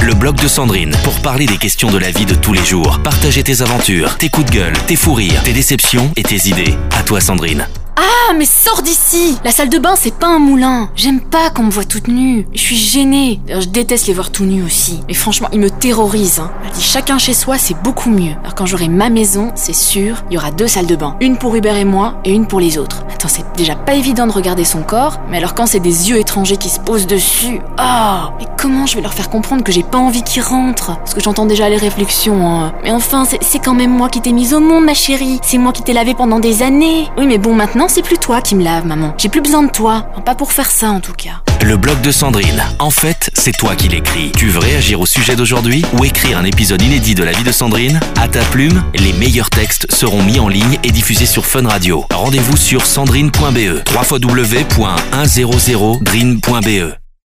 Le blog de Sandrine, pour parler des questions de la vie de tous les jours. Partager tes aventures, tes coups de gueule, tes fous rires, tes déceptions et tes idées. À toi Sandrine. Ah, mais sors d'ici! La salle de bain, c'est pas un moulin. J'aime pas qu'on me voit toute nue. Je suis gênée. D'ailleurs, je déteste les voir tout nus aussi. Mais franchement, ils me terrorisent. Elle dit chacun chez soi, c'est beaucoup mieux. Alors quand j'aurai ma maison, c'est sûr, il y aura 2 salles de bain. Une pour Hubert et moi, et une pour les autres. Attends, c'est déjà pas évident de regarder son corps, mais alors quand c'est des yeux étrangers qui se posent dessus... Oh! Mais comment je vais leur faire comprendre que j'ai pas envie qu'ils rentrent? Parce que j'entends déjà les réflexions, hein. Mais enfin, c'est quand même moi qui t'ai mise au monde, ma chérie. C'est moi qui t'ai lavé pendant des années. Oui, mais bon, maintenant, c'est plus toi qui me lave, maman. J'ai plus besoin de toi. Enfin, pas pour faire ça, en tout cas. Le blog de Sandrine. En fait, c'est toi qui l'écris. Tu veux réagir au sujet d'aujourd'hui ou écrire un épisode inédit de la vie de Sandrine? À ta plume, les meilleurs textes seront mis en ligne et diffusés sur Fun Radio. Rendez-vous sur sandrine.be, www.100dream.be.